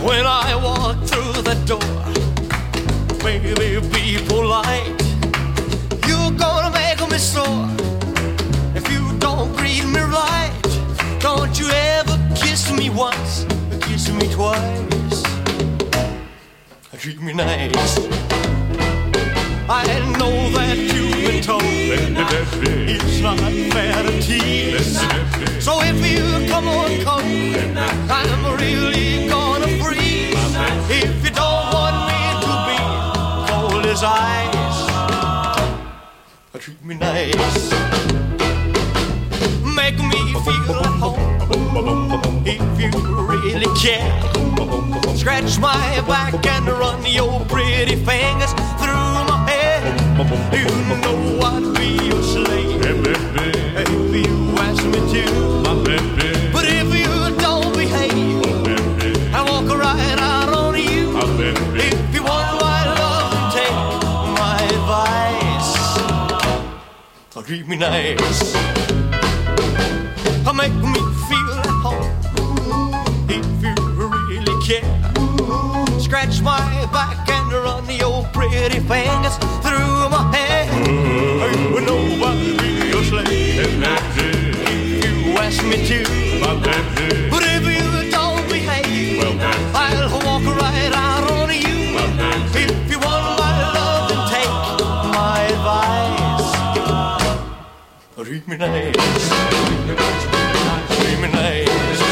When I walk through the door, baby, be polite. You're gonna make me sore if you don't greet me right. Don't you ever kiss me once, kiss me twice. Treat me nice. I know that you've been told it's not fair to tease. So if you come on cold, I'm really gonna freeze. If you don't want me to be cold as ice, treat me nice. Make me feel at home if you really care. Scratch my back and run your pretty fingers through my hair. You know I'd be your slave if you ask me to. But if you don't behave, I walk right out on you. If you want my love, take my advice. Treat me nice. Make me feel at home if you really care. Scratch my back and run your pretty fingers through my hair. You know I'll be your slave if you ask me to. But if you don't behave, I'll walk right out on you. If you want my love, then take my advice. Treat me nice. Treat me nice.